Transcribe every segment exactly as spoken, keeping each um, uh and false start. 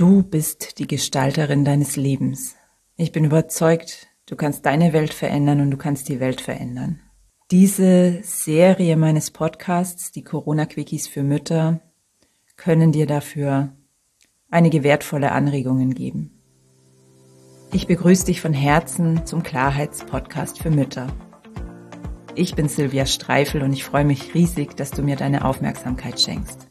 Du bist die Gestalterin deines Lebens. Ich bin überzeugt, du kannst deine Welt verändern und du kannst die Welt verändern. Diese Serie meines Podcasts, die Corona-Quickies für Mütter, können dir dafür einige wertvolle Anregungen geben. Ich begrüße dich von Herzen zum Klarheitspodcast für Mütter. Ich bin Silvia Streifel und ich freue mich riesig, dass du mir deine Aufmerksamkeit schenkst.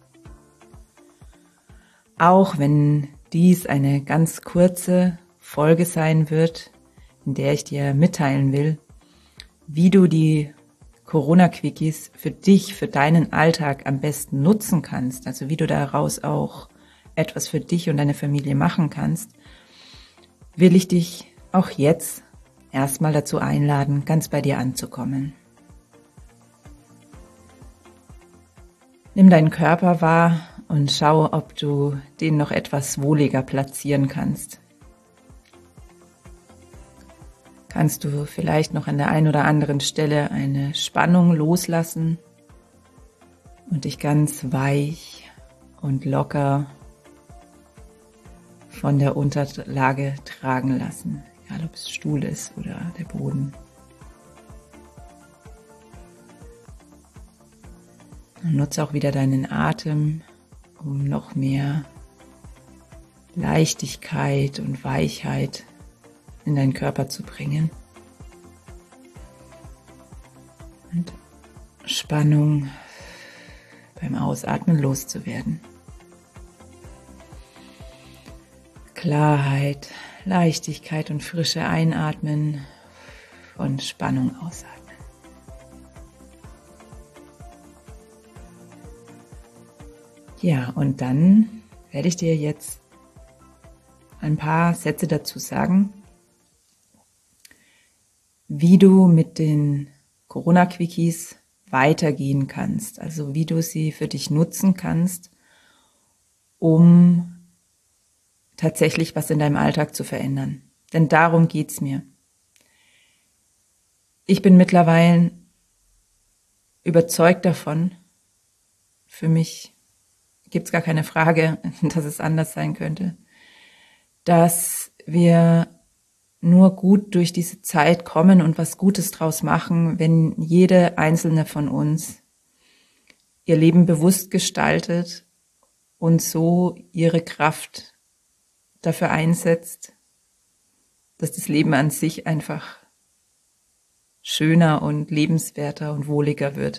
Auch wenn dies eine ganz kurze Folge sein wird, in der ich dir mitteilen will, wie du die Corona-Quickies für dich, für deinen Alltag am besten nutzen kannst, also wie du daraus auch etwas für dich und deine Familie machen kannst, will ich dich auch jetzt erstmal dazu einladen, ganz bei dir anzukommen. Nimm deinen Körper wahr und schau, ob du den noch etwas wohliger platzieren kannst. Kannst du vielleicht noch an der einen oder anderen Stelle eine Spannung loslassen und dich ganz weich und locker von der Unterlage tragen lassen, egal ob es Stuhl ist oder der Boden. Und nutze auch wieder deinen Atem, um noch mehr Leichtigkeit und Weichheit in deinen Körper zu bringen. Und Spannung beim Ausatmen loszuwerden. Klarheit, Leichtigkeit und Frische einatmen und Spannung ausatmen. Ja, und dann werde ich dir jetzt ein paar Sätze dazu sagen, wie du mit den Corona-Quickies weitergehen kannst, also wie du sie für dich nutzen kannst, um tatsächlich was in deinem Alltag zu verändern. Denn darum geht's mir. Ich bin mittlerweile überzeugt davon, für mich gibt es gar keine Frage, dass es anders sein könnte, dass wir nur gut durch diese Zeit kommen und was Gutes draus machen, wenn jede einzelne von uns ihr Leben bewusst gestaltet und so ihre Kraft dafür einsetzt, dass das Leben an sich einfach schöner und lebenswerter und wohliger wird.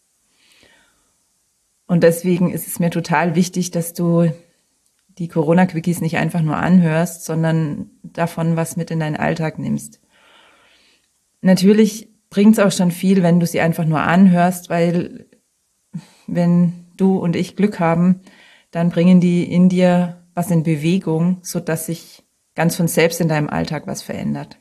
Und deswegen ist es mir total wichtig, dass du die Corona-Quickies nicht einfach nur anhörst, sondern davon was mit in deinen Alltag nimmst. Natürlich bringt es auch schon viel, wenn du sie einfach nur anhörst, weil wenn du und ich Glück haben, dann bringen die in dir was in Bewegung, sodass sich ganz von selbst in deinem Alltag was verändert.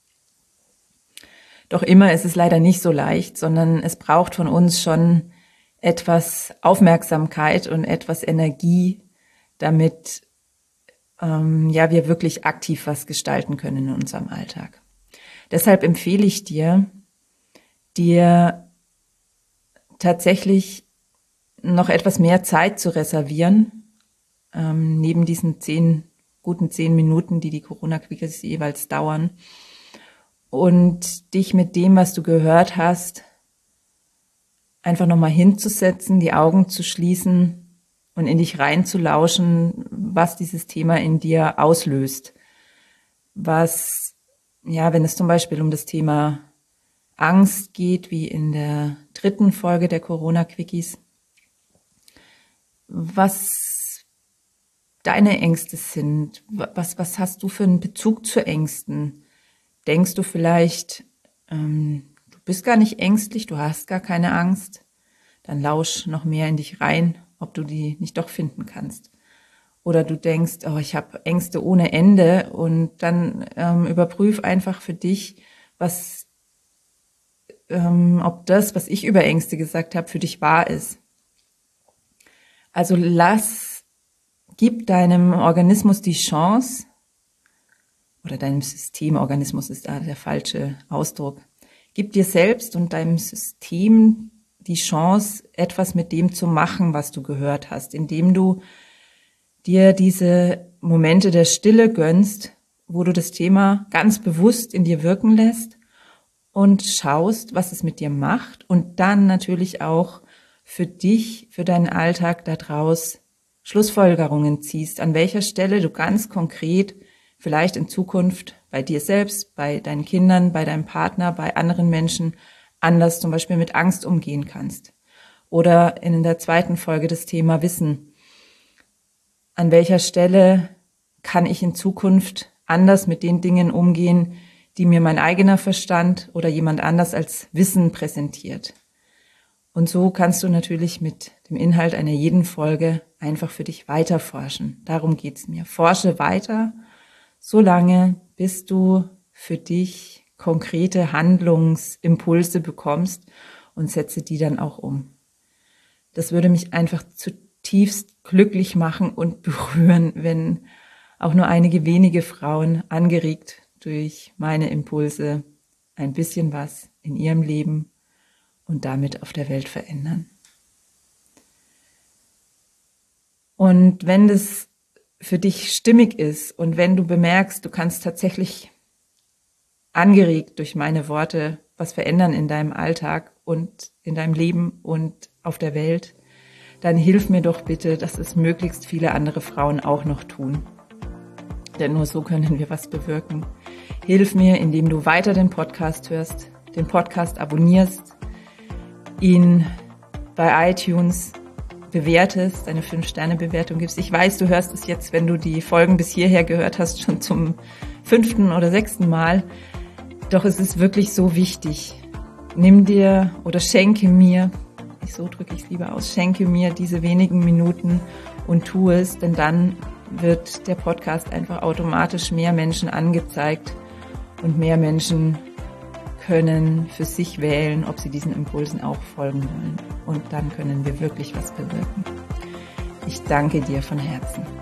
Doch immer ist es leider nicht so leicht, sondern es braucht von uns schon etwas Aufmerksamkeit und etwas Energie, damit ähm, ja wir wirklich aktiv was gestalten können in unserem Alltag. Deshalb empfehle ich dir, dir tatsächlich noch etwas mehr Zeit zu reservieren, ähm, neben diesen zehn guten zehn Minuten, die die Corona-Quickies jeweils dauern, und dich mit dem, was du gehört hast, einfach nochmal hinzusetzen, die Augen zu schließen und in dich reinzulauschen, was dieses Thema in dir auslöst. Was, ja, wenn es zum Beispiel um das Thema Angst geht, wie in der dritten Folge der Corona-Quickies, was deine Ängste sind, was, was hast du für einen Bezug zu Ängsten? Denkst du vielleicht, ähm, du bist gar nicht ängstlich, du hast gar keine Angst, dann lausch noch mehr in dich rein, ob du die nicht doch finden kannst. Oder du denkst, oh, ich habe Ängste ohne Ende, und dann ähm, überprüf einfach für dich, was, ähm, ob das, was ich über Ängste gesagt habe, für dich wahr ist. Also lass, gib deinem Organismus die Chance, oder deinem System, Organismus ist da der falsche Ausdruck, gib dir selbst und deinem System die Chance, etwas mit dem zu machen, was du gehört hast, indem du dir diese Momente der Stille gönnst, wo du das Thema ganz bewusst in dir wirken lässt und schaust, was es mit dir macht und dann natürlich auch für dich, für deinen Alltag daraus Schlussfolgerungen ziehst, an welcher Stelle du ganz konkret vielleicht in Zukunft bei dir selbst, bei deinen Kindern, bei deinem Partner, bei anderen Menschen anders zum Beispiel mit Angst umgehen kannst. Oder in der zweiten Folge das Thema Wissen. An welcher Stelle kann ich in Zukunft anders mit den Dingen umgehen, die mir mein eigener Verstand oder jemand anders als Wissen präsentiert. Und so kannst du natürlich mit dem Inhalt einer jeden Folge einfach für dich weiter forschen. Darum geht's mir. Forsche weiter, solange bis du für dich konkrete Handlungsimpulse bekommst und setze die dann auch um. Das würde mich einfach zutiefst glücklich machen und berühren, wenn auch nur einige wenige Frauen, angeregt durch meine Impulse, ein bisschen was in ihrem Leben und damit auf der Welt verändern. Und wenn das für dich stimmig ist und wenn du bemerkst, du kannst tatsächlich angeregt durch meine Worte was verändern in deinem Alltag und in deinem Leben und auf der Welt, dann hilf mir doch bitte, dass es möglichst viele andere Frauen auch noch tun. Denn nur so können wir was bewirken. Hilf mir, indem du weiter den Podcast hörst, den Podcast abonnierst, ihn bei iTunes bewertest, eine fünf Sterne Bewertung gibst. Ich weiß, du hörst es jetzt, wenn du die Folgen bis hierher gehört hast, schon zum fünften oder sechsten Mal. Doch es ist wirklich so wichtig. Nimm dir oder schenke mir, so drücke ich es lieber aus, schenke mir diese wenigen Minuten und tu es, denn dann wird der Podcast einfach automatisch mehr Menschen angezeigt und mehr Menschen können für sich wählen, ob sie diesen Impulsen auch folgen wollen. Und dann können wir wirklich was bewirken. Ich danke dir von Herzen.